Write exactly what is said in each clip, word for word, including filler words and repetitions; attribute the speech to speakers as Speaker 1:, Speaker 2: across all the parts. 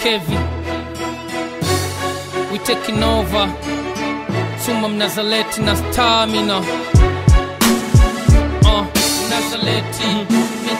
Speaker 1: Kevi, we taking over. Suma Mnazaleti na Stamina. Uh, Mnazaleti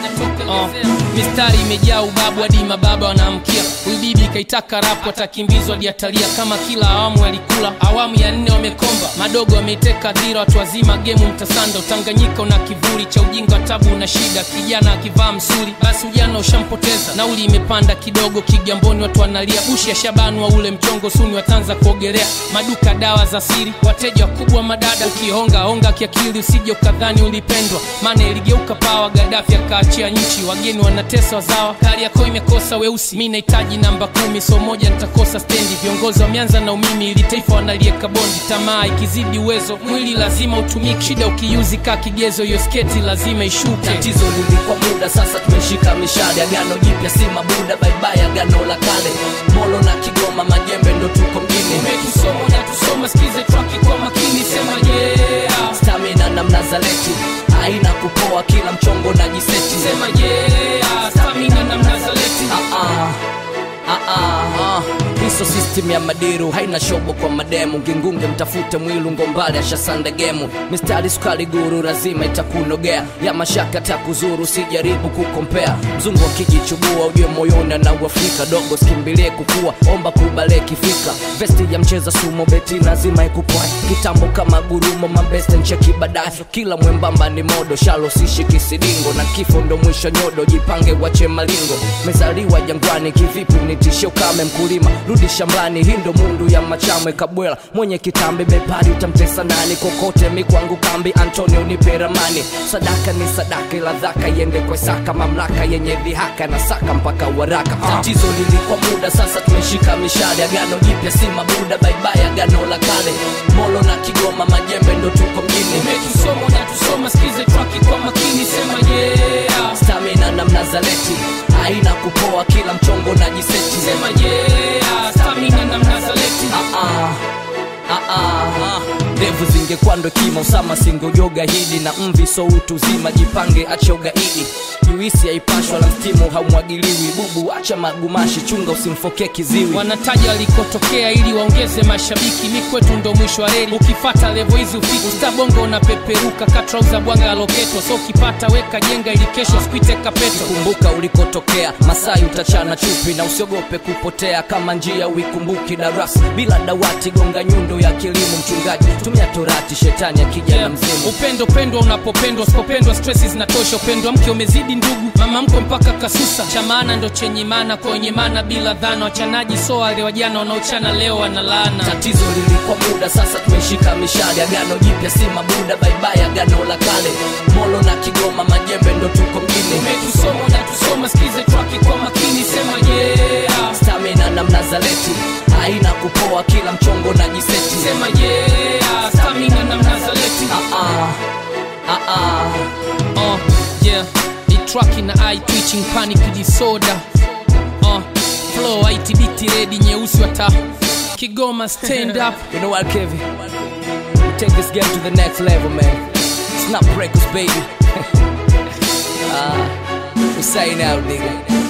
Speaker 1: uh, mistari imejaa ubabu hadi mababa wanamkia. Huyu bibi kaitaka rapu atakimbizwa hadi atalia. Kama kila awamu alikula, awamu ya nne wamekomba. Madogo wameteka dhira, watu wazima gemu mtasanda. Utanganyika una kivuli cha ujinga, tabu na shida. Kijana akivaa msuri, basi ujana ushampoteza. Nauli imepanda kidogo, Kigamboni watu wanalia. Bushi ya Shabani wa ule mchongo, Suni watanza kuogelea. Maduka dawa za siri, wateja wakubwa madada. Ukihonga honga kiakili, usije ukadhani ulipendwa. Maana iligeuka pawa, Gaddafi akaachia nchi. Wageni wanatesa wazawa, kari yako imekosa weusi. Mimi nahitaji namba kumi, so moja nitakosa stendi. Viongozi wameanza na umimi, ili taifa wanalieka bondi. Tamaa ikizidi uwezo, mwili lazima utumike. Shida ukiuzi ka kigezo, hiyo sketi lazima ishuke.
Speaker 2: Tatizo lilikuwa muda, sasa tumeshika mishale. Agano jipya si mabuda, bye bye agano la kale. Molo na Kigoma, Majembe ndo tuko mjini.
Speaker 1: Umetusoma na tusoma, sikize track kwa makini. Sema yeah.
Speaker 2: Stamina na Mnazaleti, haina kupoa, kila mchongo na jiseti.
Speaker 1: Sema yeah. Stamina na Mnazaleti.
Speaker 2: Ah ah Ah ah, hiso system ya madiru haina shobo kwa mademu. Ngingunge mtafute mwilu, ngombale ashasanda gemu. Mistari sukari guru, lazima itakunogea. Ya mashaka takuzuru, sijaribu kukompea. Mzungu akijichubua, ujue moyoni na Uafrika. Dogo skimbilie kukua, omba kubale kifika. Vesti ya mcheza sumo, beti lazima ikupoe. Kitambo kama gurumo, mambeste ncheki badai. Kila mwembamba ni modo, shalo sishi kisidingo. Na kifo ndo mwisho nyodo, jipange wache malingo. Mezaliwa jangwani, kivipi nitisho kame mkulima, rudi shambani. Hindo mundu ya machamwe kabwela, mwenye kitambi bepari utamtesa nani. Kokote mikwangu kambi, Antonio nipe ramani. Sadaka ni sadaka, ila dhaka yende kwa saka. Mamlaka yenye dhihaka na saka mpaka waraka. uh. Tatizo lilikuwa muda, sasa tumeshika mishale. Agano jipya si mabuda, bye bye agano la kale. Molo na Kigoma, Majembe ndo tuko mjini.
Speaker 1: Umetusoma na tusoma, sikize track kwa makini. Sema yeah.
Speaker 2: Stamina na Mnazaleti, haina kupoa, kila mchongo na jiseti.
Speaker 1: Sema yeah. Stamina na Mnazaleti.
Speaker 2: Ah ah Ah ah Devu zingekuwa ndo kima, Usama singojoga hidi. Na mvi so utu zima, jipange acha ugaidi. Juisi haipashwa la mstimu haumwagiliwi. Bubu acha magumashi, chunga usimfoke kiziwi.
Speaker 1: Wanataja walikotokea ili waongeze mashabiki. Mikwetu ndo mwisho wa reli, ukifata levo hizi ufiki. Ustabongo unapeperuka, katrauza bwanga loketo. So ukipata weka jenga, ili kesho sikuite kapeto.
Speaker 2: Kumbuka ulikotokea, Masai utachana chupi. Na usiogope kupotea, kama njia uikumbuki darasa. Bila dawati gonga nyundo ya kilimo. Mchungaji tumia torati, shetani akija yeah. na mzimu.
Speaker 1: Upendo pendwa unapopendwa, usipopendwa stresses zinatosha. Upendo mke umezidi ndugu, mama mko mpaka kasusa. Cha maana ndo chenye maana, kwenye maana bila dhana. Wachanaji so wale wajana wanaochana leo wanalaana.
Speaker 2: Tatizo lilikuwa muda, sasa tumeshika mishale. Agano jipya si mabuda, bye bye agano la kale. Molo na Kigoma, Majembe ndo tuko mjini.
Speaker 1: Umetusoma na tusoma, sikize track kwa makini. Sema yeah.
Speaker 2: Stamina na Mnazaleti, haina kupoa, kila mchongo na jiseti.
Speaker 1: Sema yeah. Stamina na Mnazaleti.
Speaker 2: Ah ah Ah ah
Speaker 1: Uh, yeah. The track in the eye twitching, panic disorder. Uh, flow I T B T ready, nyeusi wata Kigoma stand up.
Speaker 2: You know what, Kevin? We take this game to the next level, man. It's not breakers, baby. uh, we sign out, nigga.